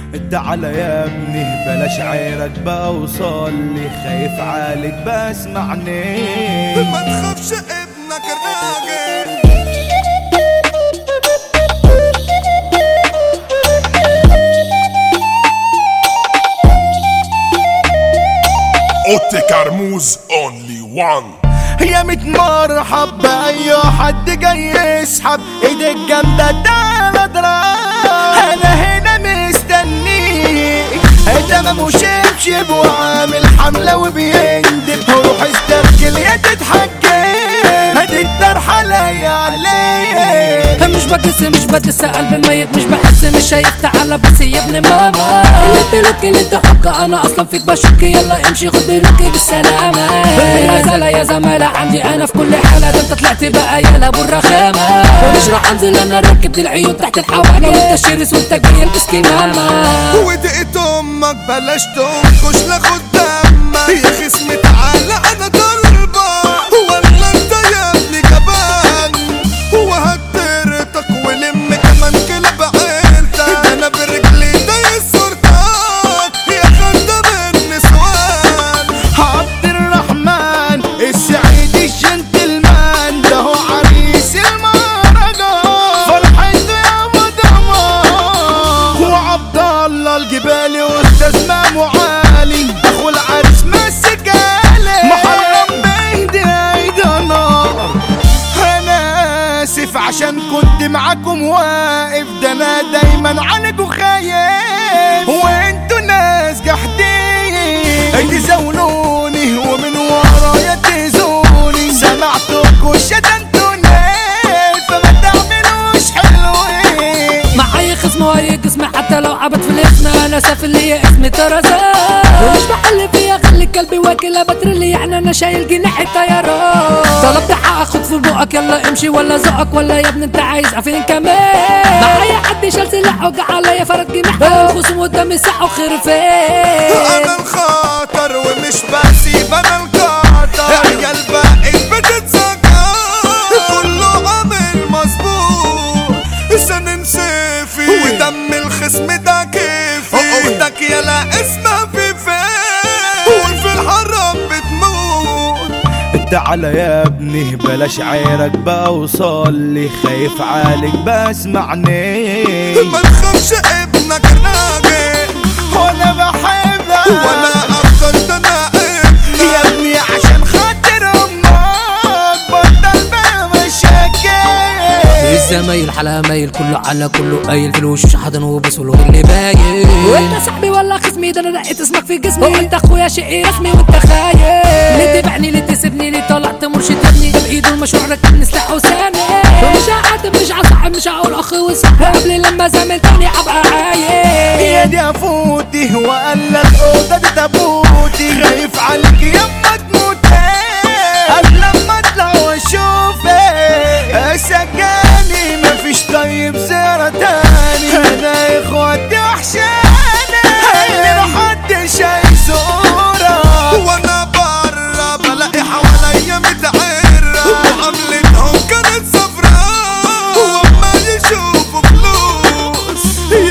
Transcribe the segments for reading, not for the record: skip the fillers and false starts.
تعالى يا ابني بلاش عيرك بقى وصلي، خايف عليك بسمعني. ما تخافش ابنك الراجل. اوتي كرموز اونلي وان. يا ميت مرحب بأي حد جاي يسحب ايدك جامدة تعالى اضرب، انا هنا مستنيك. تمام وشبشب وعامل حملة وبيندب، روح استرجل يا تتحكم، هدي الطرحة لاية عليك. مش بدس قلب الميت، مش بحس مش شايف. تعالى بس يا ابن ماما، اللي انت حقه انا اصلا فيك بشك. يلا امشي خد بلوكي بالسلامة. يا زلا يا زمالة عندي انا في كل حالة، ده انت طلعت بقى يا ابو الرخامة. مش راح انزل انا ركبت العيون تحت الحواجب، وانت الشرس وانت جاي البس كمامة. ودقت امك بلاش تنكش لاخد دمك يا خصمي. تعالى انا ضربة ولا انت يا ابني جبان، وهترتك ولم كمان كلاب عيلتك. ده انا برجلي دايس صورتك يا خدام النسوان. عبد الرحمن السعيد الجنتلمان، ده هو عريس المهرجان، فرحته يا مدعوان. وعبد الله الجبالي واستاذ مامو علي، اخو العريس مسك علي، محرم بايدي ايده نار. انا اسف عشان كنت معاكم واقف، ده انا دايما عنكم خايف، وانتوا ناس جحدين تزاولوني ومن ورايا تزوني. سمعتكوا شتمتوني فما تعملوش حلوين. معايا خصم واي جسمي حتى لو عبت في الاسم، انا سافل ليا اسمي طرزان. ومش بحل فيها خلي قلبي واكلها بترلي، يعني انا شايل جناح الطيران. طلبت حق اخد في بقك يلا امشي ولا زقك، ولا يا ابني انت عايز عفين كمان. معايا حد شال سلاح وجع عليا فرد جناح، الخصم قدامي ساعة وخرفين. انا الخطر ومش بسيب انا القطر، عيال بقت بتتسكر كله عامل مظبوط. سنين سيفي ودم الخصم ده كيفي، اختك يلا اسمها فيفي وفي الحرام بتموت. تعالى يا ابني بلاش عيرك بقى وصلي، خايف عليك بسمعني. ما تخافش ابنك الراجل، وانا بحبك وانا اكتر ده انا ابنك يا ابني عشان خاطر امك، بطل بقى مشاكل. الزمايل حلا مايل كله على كله قايل، في الوش حضن وبس والوجه اللي باين. وانت صاحبي ولا خصمي، ده انا لقيت اسمك في جسمي. وانت اخويا شقي رسمي وانت خايف، ليه تبعني ليه تسيبني ليه طلعت مرشد ابني. ده بايده المشروع ركبني سلاح وساني، ومش هعاتب مش هصاحب مش هقول اخ وصاحب، قبل لما زميلتني ابقى عايل. يا دي افوتي وقال لك اوضه دي تابوتي، خايف عليك يما تموتي قبل لما اطلع واشوفك. سجاني مفيش طيب زيارة تاني، انا اخواتي وحشاني اللي محدش هيزورك. وانا برا بلاقي حواليا متعرة، وعملتهم كانت صفراء، وما يشوفوا فلوس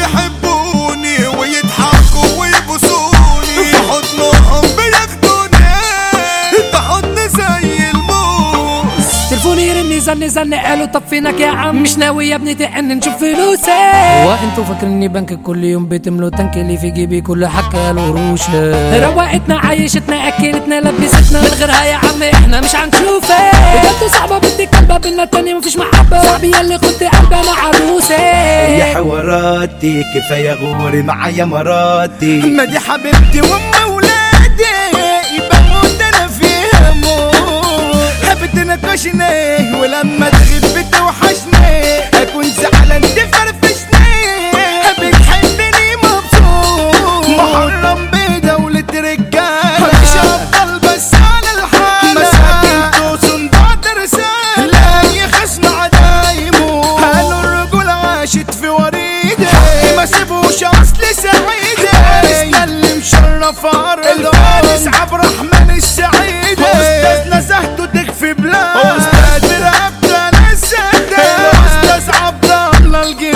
يحبوني ويضحكوا ويبوسوني، في حضنهم بياخدوني في حضن زي الموس. تلفوني يرني زن قالوا طب فينك يا عم، مش ناوي يا ابني تحن نشوف فلوسي. هو انتوا فاكريني بنك كل يوم بتملوا تنك اللي في جيبي كل حكا القروشه. روقتنا عيشتنا اكلتنا لبستنا، من غيرها يا عم احنا مش هنشوفك. بجد صعبه بدي كلبه بينا التاني مفيش محبه، صاحبي يلي خدت قلبي انا عروسي. يا حواراتي كفايه غوري معايا مراتي، ما دي حبيبتي وام ولادي بموت انا فيها موت. بتناقشني ولما تغيب بتوحشني، اكون زعلان تفرفشني، بتحبني مبسوط. محرم بدولة رجالة مش افضل بس على الحالة، مساكين توصن بعد رسالة لا يخصم عدايمه. قالوا الرجولة عاشت في وريدة، ما سيبوش اصل سعيدة. اللي مشرف عرض الفارس عبد الرحمن السعيد، استاذ نزهته تكفي بلاد، استاذ رقبته انا السداد، استاذ عبد الله الجبالي.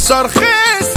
صرخيس